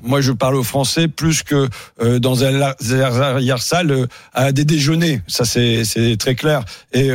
moi je parle aux Français plus que dans un arrière-salle à des déjeuners. Ça c'est très clair. Et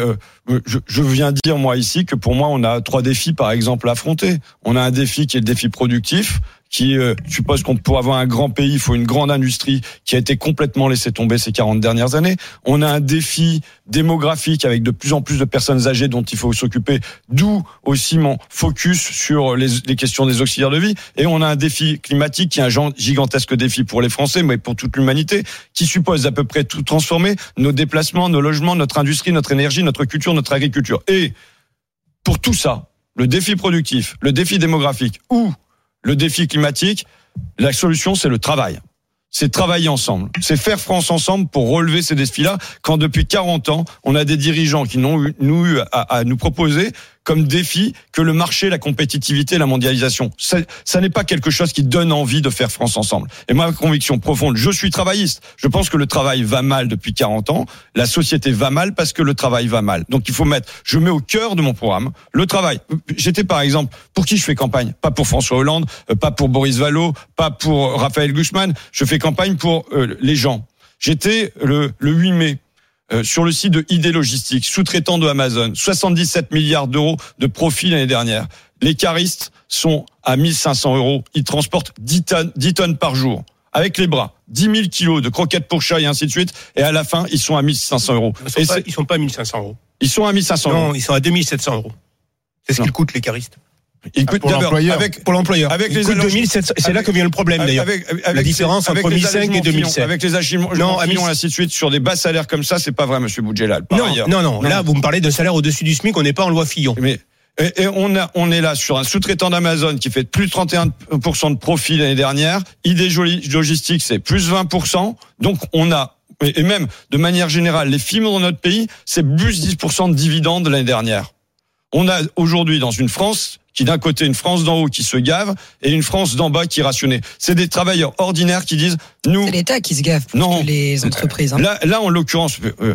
je viens dire moi ici que pour moi on a 3 défis par exemple à affronter. On a un défi qui est le défi productif, qui suppose qu'on pour avoir un grand pays, il faut une grande industrie qui a été complètement laissée tomber ces 40 dernières années. On a un défi démographique avec de plus en plus de personnes âgées dont il faut s'occuper, d'où aussi mon focus sur les questions des auxiliaires de vie. Et on a un défi climatique qui est un gigantesque défi pour les Français, mais pour toute l'humanité, qui suppose à peu près tout transformer, nos déplacements, nos logements, notre industrie, notre énergie, notre culture, notre agriculture. Et pour tout ça, le défi productif, le défi démographique ou le défi climatique, la solution, c'est le travail. C'est travailler ensemble. C'est faire France ensemble pour relever ces défis-là, quand depuis 40 ans, on a des dirigeants qui n'ont eu à nous proposer comme défi que le marché, la compétitivité, la mondialisation. Ça n'est pas quelque chose qui donne envie de faire France ensemble. Et ma conviction profonde, je suis travailliste. Je pense que le travail va mal depuis 40 ans. La société va mal parce que le travail va mal. Donc il faut je mets au cœur de mon programme le travail. J'étais par exemple, pour qui je fais campagne? Pas pour François Hollande, pas pour Boris Vallaud, pas pour Raphaël Glucksmann. Je fais campagne pour les gens. J'étais le 8 mai. Sur le site de ID Logistique, sous-traitant de Amazon, 77 milliards d'euros de profit l'année dernière. Les caristes sont à 1500 euros. Ils transportent 10 tonnes par jour. Avec les bras. 10 000 kilos de croquettes pour chat et ainsi de suite. Et à la fin, ils sont à 1500 euros. Ils sont pas à 1500 euros. Ils sont à 1500 euros. Non, ils sont à 2700 euros. C'est ce qu'ils coûtent, les caristes. Pour l'employeur. Avec les 2700, c'est là que vient le problème d'ailleurs. La différence entre 2005 et 2007. Avec les agissements et ainsi de suite sur des bas salaires comme ça, c'est pas vrai, monsieur Boudjelal. Non. Là, vous me parlez d'un salaire au-dessus du SMIC, on n'est pas en loi Fillon. Et on est là sur un sous-traitant d'Amazon qui fait plus de 31% de profit l'année dernière. ID Logistique, c'est plus 20%. Donc on a, et même de manière générale, les films dans notre pays, c'est plus 10% de dividendes l'année dernière. On a aujourd'hui dans une France qui d'un côté une France d'en haut qui se gave et une France d'en bas qui est rationnée. C'est des travailleurs ordinaires qui disent nous. C'est l'État qui se gave plus que les entreprises. Là en l'occurrence,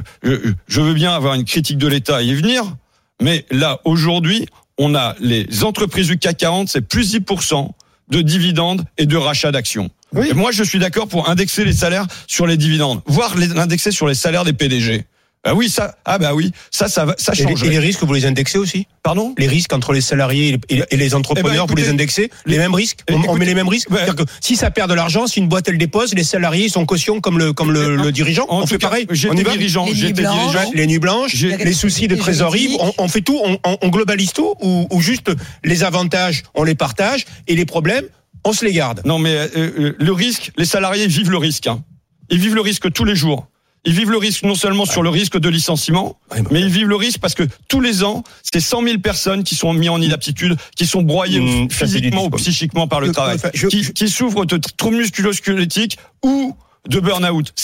je veux bien avoir une critique de l'État et y venir, mais là aujourd'hui, on a les entreprises du CAC 40, c'est plus 10% de dividendes et de rachats d'actions. Oui. Et moi je suis d'accord pour indexer les salaires sur les dividendes, voire l'indexer sur les salaires des PDG. Ça change. Et les risques, vous les indexez aussi? Pardon? Les risques entre les salariés et les entrepreneurs, vous les indexez? Les mêmes risques? On met les mêmes risques? C'est-à-dire que si ça perd de l'argent, si une boîte elle dépose, les salariés sont cautions comme le dirigeant? On fait pareil? J'étais dirigeant. Les nuits blanches, les soucis de trésorerie, on fait tout, on globalise tout, ou juste les avantages, on les partage, et les problèmes, on se les garde? Non, mais le risque, les salariés vivent le risque. Ils vivent le risque tous les jours. Ils vivent le risque non seulement sur le risque de licenciement, mais ils vivent le risque parce que tous les ans, c'est 100 000 personnes qui sont mises en inaptitude, qui sont broyées physiquement ou psychiquement par le travail, qui souffrent de troubles musculo-squelettiques ou de burn-out.